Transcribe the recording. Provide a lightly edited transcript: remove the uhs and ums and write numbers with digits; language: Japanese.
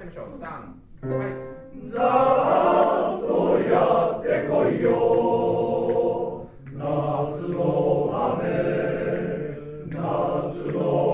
ってみましょう。3、はい。 ざーっとやってこいよ夏の雨夏の